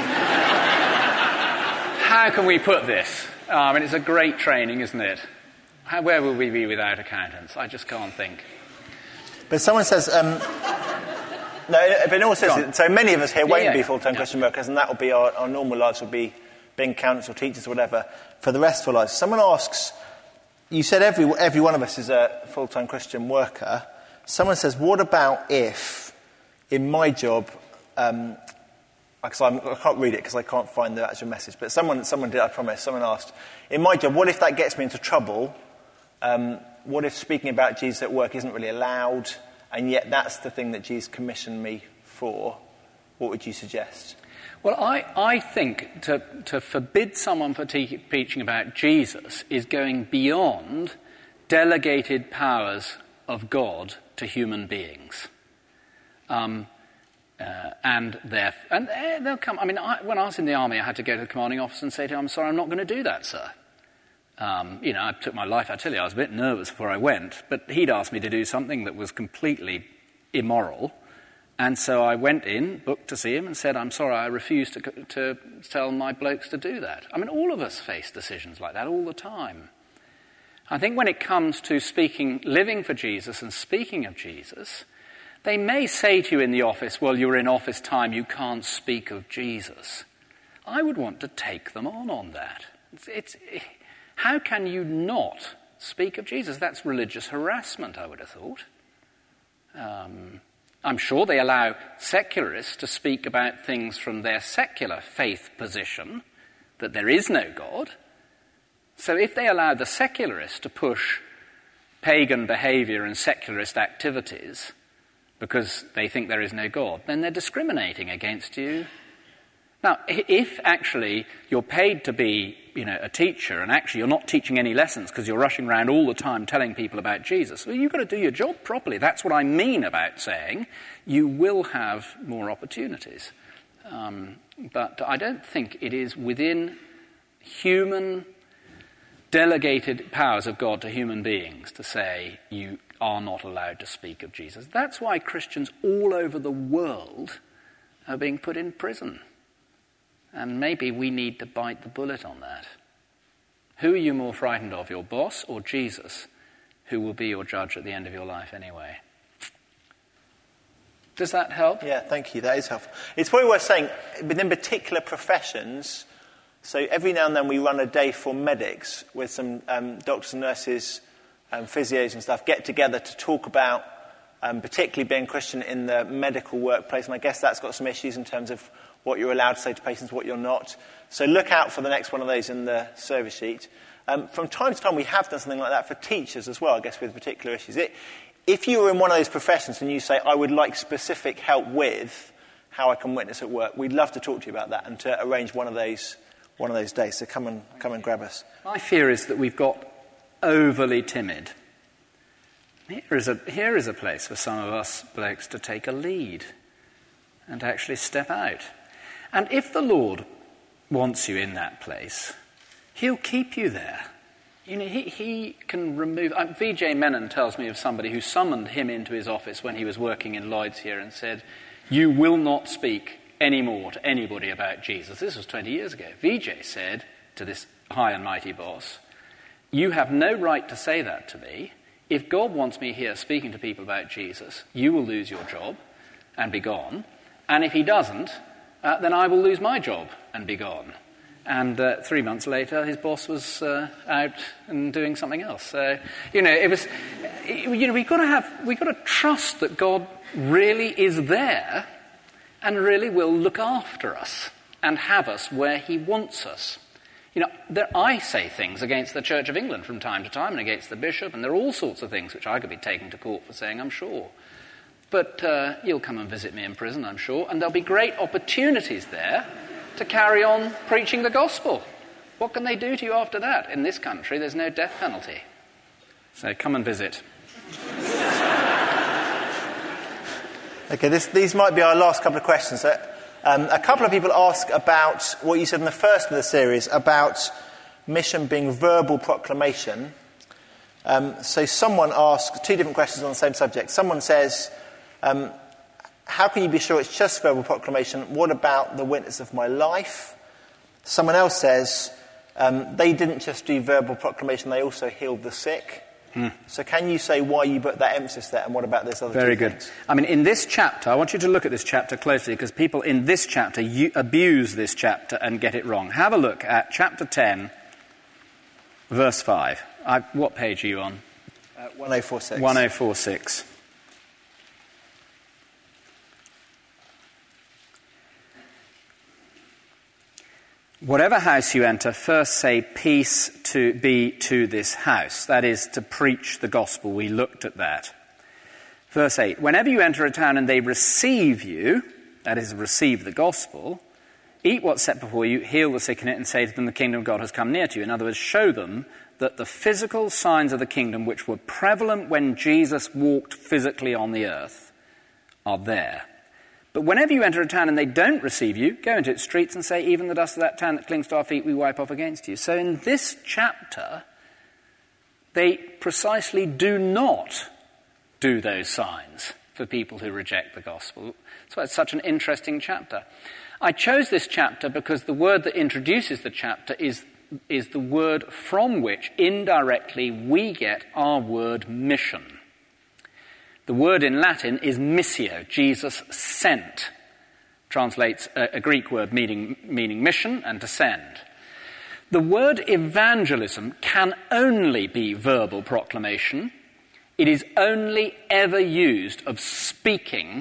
how can we put this? It's a great training, isn't it? Where will we be without accountants? I just can't think. But someone says, no, but in all sense, so many of us here won't be full-time Christian workers, and that will be our normal lives, will be being accountants or teachers or whatever, for the rest of our lives. Someone asks, you said every one of us is a full-time Christian worker. Someone says, what about if, in my job, I can't read it because I can't find the actual message, but someone did, I promise, someone asked, in my job, what if that gets me into trouble what if speaking about Jesus at work isn't really allowed, and yet that's the thing that Jesus commissioned me for? What would you suggest? Well, I think to forbid someone from preaching about Jesus is going beyond delegated powers of God to human beings. And they'll come. I mean, when I was in the army, I had to go to the commanding officer and say to him, "I'm sorry, I'm not going to do that, sir." I took my life. I tell you, I was a bit nervous before I went, but he'd asked me to do something that was completely immoral. And so I went in, booked to see him, and said, "I'm sorry, I refuse to tell my blokes to do that." I mean, all of us face decisions like that all the time. I think when it comes to living for Jesus and speaking of Jesus, they may say to you in the office, "Well, you're in office time, you can't speak of Jesus." I would want to take them on that. How can you not speak of Jesus? That's religious harassment, I would have thought. I'm sure they allow secularists to speak about things from their secular faith position, that there is no God. So if they allow the secularists to push pagan behaviour and secularist activities because they think there is no God, then they're discriminating against you. Now, if actually you're paid to be, a teacher, and actually you're not teaching any lessons because you're rushing around all the time telling people about Jesus, well, you've got to do your job properly. That's what I mean about saying you will have more opportunities. But I don't think it is within human delegated powers of God to human beings to say you are not allowed to speak of Jesus. That's why Christians all over the world are being put in prison. And maybe we need to bite the bullet on that. Who are you more frightened of, your boss or Jesus, who will be your judge at the end of your life anyway? Does that help? Yeah, thank you. That is helpful. It's probably worth saying, within particular professions, so every now and then we run a day for medics with some doctors and nurses and physios and stuff get together to talk about particularly being Christian in the medical workplace. And I guess that's got some issues in terms of what you're allowed to say to patients, what you're not. So look out for the next one of those in the service sheet. From time to time, we have done something like that for teachers as well, I guess, with particular issues. If you were in one of those professions and you say, "I would like specific help with how I can witness at work," we'd love to talk to you about that and to arrange one of those days. So come and grab us. My fear is that we've got overly timid. Here is a place for some of us blokes to take a lead and actually step out. And if the Lord wants you in that place, he'll keep you there. He can remove... V.J. Menon tells me of somebody who summoned him into his office when he was working in Lloyd's here and said, "You will not speak anymore to anybody about Jesus." This was 20 years ago. V.J. said to this high and mighty boss, "You have no right to say that to me. If God wants me here speaking to people about Jesus, you will lose your job and be gone. And if he doesn't, then I will lose my job and be gone." And 3 months later, his boss was out and doing something else. So, it was. We've got to trust that God really is there and really will look after us and have us where he wants us. I say things against the Church of England from time to time and against the bishop, and there are all sorts of things which I could be taken to court for saying, I'm sure. But you'll come and visit me in prison, I'm sure, and there'll be great opportunities there to carry on preaching the gospel. What can they do to you after that? In this country, there's no death penalty. So come and visit. Okay, these might be our last couple of questions. A couple of people ask about what you said in the first of the series about mission being verbal proclamation. So someone asked two different questions on the same subject. Someone says, how can you be sure it's just verbal proclamation? What about the witness of my life? Someone else says, they didn't just do verbal proclamation, they also healed the sick. So can you say why you put that emphasis there, and what about this other Very two good. things? I mean, in this chapter, I want you to look at this chapter closely, because people in this chapter abuse this chapter and get it wrong. Have a look at chapter 10, verse 5. What page are you on? 1046. 1046. Whatever house you enter, first say, peace to be to this house. That is, to preach the gospel. We looked at that. Verse 8, whenever you enter a town and they receive you, that is, receive the gospel, eat what's set before you, heal the sick in it, and say to them, the kingdom of God has come near to you. In other words, show them that the physical signs of the kingdom, which were prevalent when Jesus walked physically on the earth, are there. But whenever you enter a town and they don't receive you, go into its streets and say, even the dust of that town that clings to our feet we wipe off against you. So in this chapter, they precisely do not do those signs for people who reject the gospel. That's why it's such an interesting chapter. I chose this chapter because the word that introduces the chapter is the word from which, indirectly, we get our word mission. The word in Latin is missio, Jesus sent. Translates a Greek word meaning mission and to send. The word evangelism can only be verbal proclamation. It is only ever used of speaking,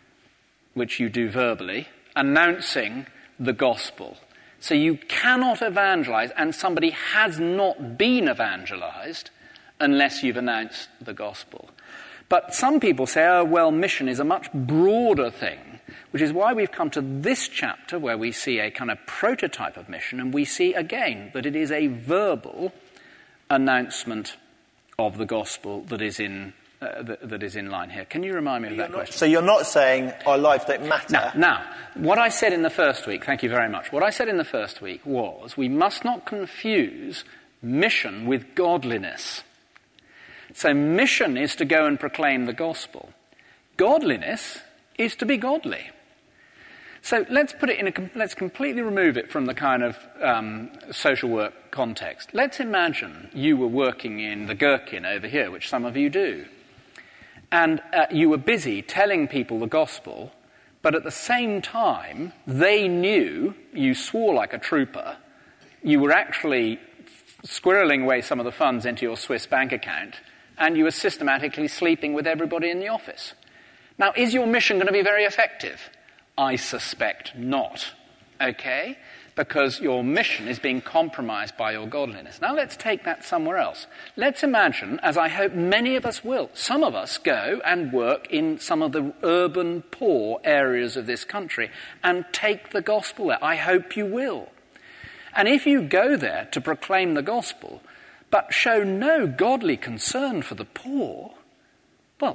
which you do verbally, announcing the gospel. So you cannot evangelize, and somebody has not been evangelized unless you've announced the gospel. But some people say, oh, well, mission is a much broader thing, which is why we've come to this chapter where we see a kind of prototype of mission, and we see again that it is a verbal announcement of the gospel that is in line here. Can you remind me of that question? So you're not saying our lives don't matter? Now, what I said in the first week, thank you very much, what I said in the first week was we must not confuse mission with godliness. So mission is to go and proclaim the gospel. Godliness is to be godly. So let's put it let's completely remove it from the kind of social work context. Let's imagine you were working in the Gherkin over here, which some of you do. And you were busy telling people the gospel, but at the same time, they knew you swore like a trooper. You were actually squirreling away some of the funds into your Swiss bank account, and you were systematically sleeping with everybody in the office. Now, is your mission going to be very effective? I suspect not, okay? Because your mission is being compromised by your godliness. Now, let's take that somewhere else. Let's imagine, as I hope many of us will, some of us go and work in some of the urban poor areas of this country and take the gospel there. I hope you will. And if you go there to proclaim the gospel, but show no godly concern for the poor, well,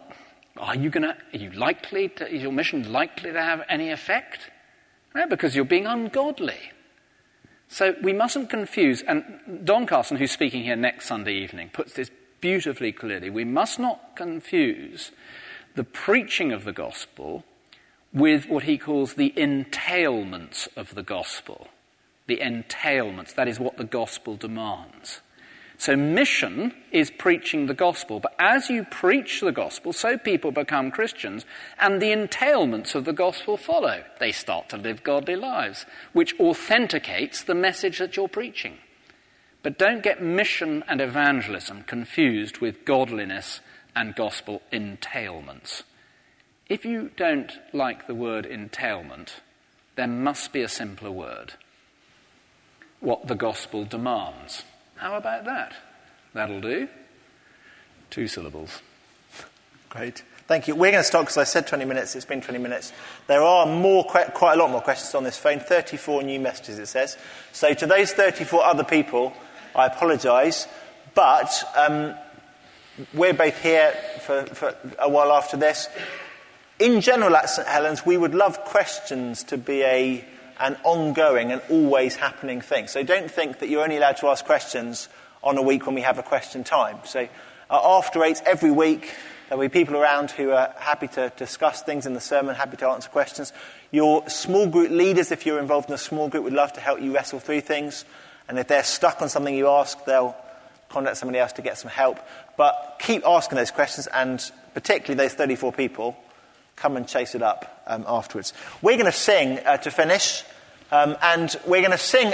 is your mission likely to have any effect? No, because you're being ungodly. So we mustn't confuse, and Don Carson, who's speaking here next Sunday evening, puts this beautifully clearly. We must not confuse the preaching of the gospel with what he calls the entailments of the gospel. The entailments, that is what the gospel demands. So mission is preaching the gospel, but as you preach the gospel, so people become Christians, and the entailments of the gospel follow. They start to live godly lives, which authenticates the message that you're preaching. But don't get mission and evangelism confused with godliness and gospel entailments. If you don't like the word entailment, there must be a simpler word. What the gospel demands. How about that? That'll do. 2 syllables. Great. Thank you. We're going to stop because I said 20 minutes. It's been 20 minutes. There are quite a lot more questions on this phone. 34 new messages, it says. So to those 34 other people, I apologise. But we're both here for a while after this. In general at St Helens, we would love questions to be an ongoing and always happening thing. So don't think that you're only allowed to ask questions on a week when we have a question time. So after 8 every week, there'll be people around who are happy to discuss things in the sermon, happy to answer questions. Your small group leaders, if you're involved in a small group, would love to help you wrestle through things. And if they're stuck on something you ask, they'll contact somebody else to get some help. But keep asking those questions, and particularly those 34 people, come and chase it up afterwards. We're going to sing to finish, and we're going to sing...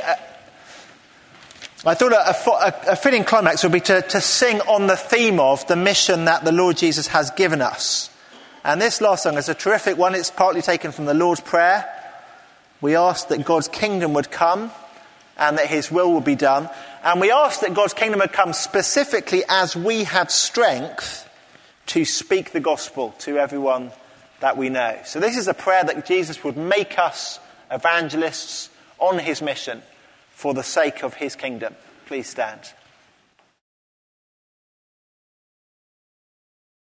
I thought a fitting climax would be to sing on the theme of the mission that the Lord Jesus has given us. And this last song is a terrific one. It's partly taken from the Lord's Prayer. We ask that God's kingdom would come, and that his will be done. And we ask that God's kingdom would come specifically as we have strength to speak the gospel to everyone that we know. So this is a prayer that Jesus would make us evangelists on his mission for the sake of his kingdom. Please stand.